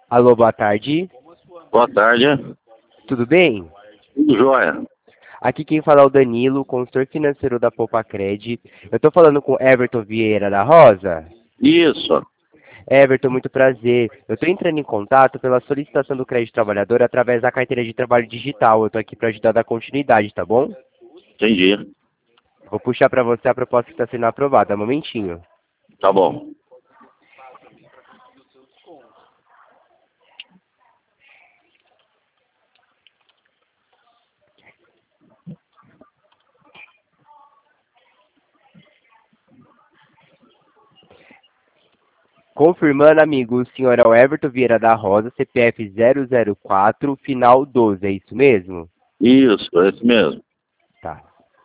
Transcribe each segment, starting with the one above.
Alô, boa tarde. Boa tarde. Tudo bem? Tudo jóia. Aqui quem fala é o Danilo, consultor financeiro da Poupacred. Eu tô falando com Everton Vieira da Rosa. Isso. Everton, muito prazer. Eu tô entrando em contato pela solicitação do crédito trabalhador através da carteira de trabalho digital. Eu tô aqui para ajudar a dar continuidade, tá bom? Entendi. Vou puxar para você a proposta que está sendo aprovada. Um momentinho. Tá bom. Confirmando, amigo, o senhor é o Everton Vieira da Rosa, CPF 004, final 12, é isso mesmo? Isso, é esse mesmo. Tá.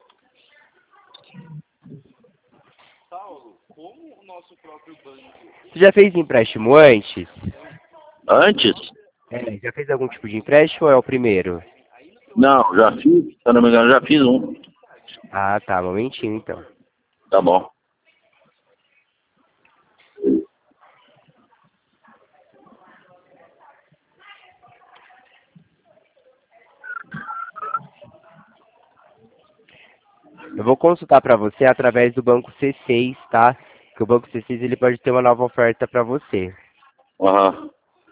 Você já fez empréstimo antes? Antes? Já fez algum tipo de empréstimo ou é o primeiro? Não, já fiz. Se eu não me engano, já fiz um. Ah, tá, um momentinho então. Tá bom. Eu vou consultar para você através do banco C6, tá? Que o banco C6 ele pode ter uma nova oferta para você. Aham.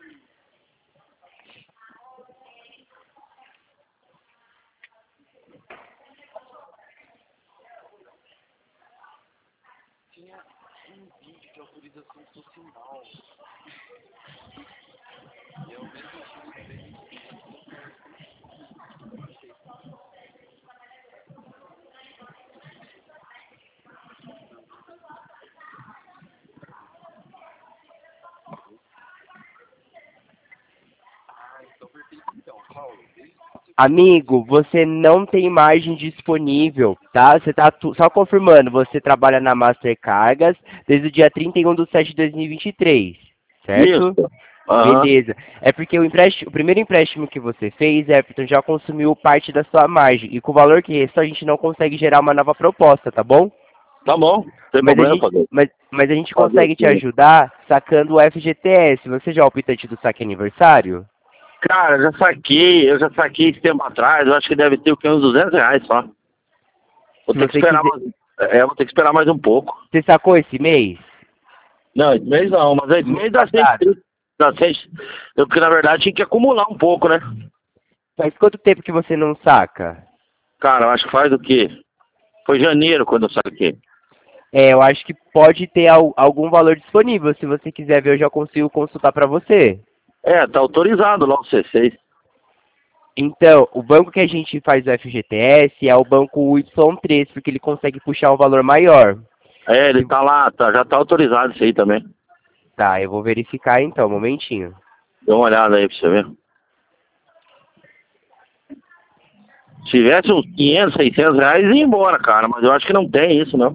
Amigo, você não tem margem disponível, tá? Você tá só confirmando, você trabalha na Master Cargas desde o dia 31 de 7 de 2023, certo? Isso. Aham. Beleza. É porque o primeiro empréstimo que você fez, Everton, já consumiu parte da sua margem. E com o valor que restou, a gente não consegue gerar uma nova proposta, tá bom? Tá bom. Sem Mas a problema, gente, fazer. mas a gente Fazer consegue te assim. ajudar sacando o FGTS. Você já é o optante do saque aniversário? Cara, eu já saquei esse tempo atrás, eu acho que deve ter o que, uns R$ 200 só. Vou Se ter que você esperar quiser. mais, vou ter que esperar mais um pouco. Você sacou esse mês? Não, esse mês não, mas esse Mês mês dá 100, passado. dá 100, porque na verdade tinha que acumular um pouco, né? Faz quanto tempo que você não saca? Cara, eu acho que faz o quê? Foi janeiro quando eu saquei. Eu acho que pode ter algum valor disponível. Se você quiser ver, eu já consigo consultar para você. Tá autorizado lá o C6. Então, o banco que a gente faz o FGTS é o banco Y3, porque ele consegue puxar um valor maior. Ele tá lá, já tá autorizado isso aí também. Tá, eu vou verificar então, um momentinho. Dá uma olhada aí pra você ver. Se tivesse uns 500, R$ 600, ia embora, cara, mas eu acho que não tem isso, não.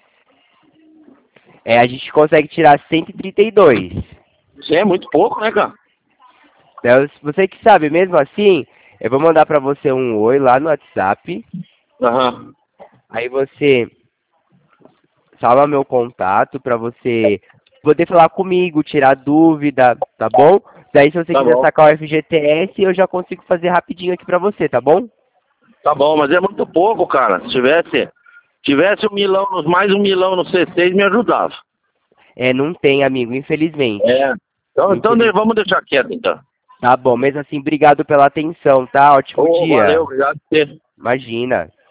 A gente consegue tirar 132. Isso aí é muito pouco, né, cara? Você que sabe, mesmo assim, eu vou mandar para você um oi lá no WhatsApp. Aham. Aí você salva meu contato para você poder falar comigo, tirar dúvida, tá bom? Daí se você Tá quiser bom. sacar o FGTS, eu já consigo fazer rapidinho aqui para você, tá bom? Tá bom, mas é muito pouco, cara. Se tivesse um milão, mais um milão no C6, me ajudava. Não tem, amigo, infelizmente. É. Então Infeliz... vamos deixar quieto, então. Tá bom, mesmo assim, obrigado pela atenção, tá? Ótimo Ô, valeu, dia. obrigado por ter. Imagina.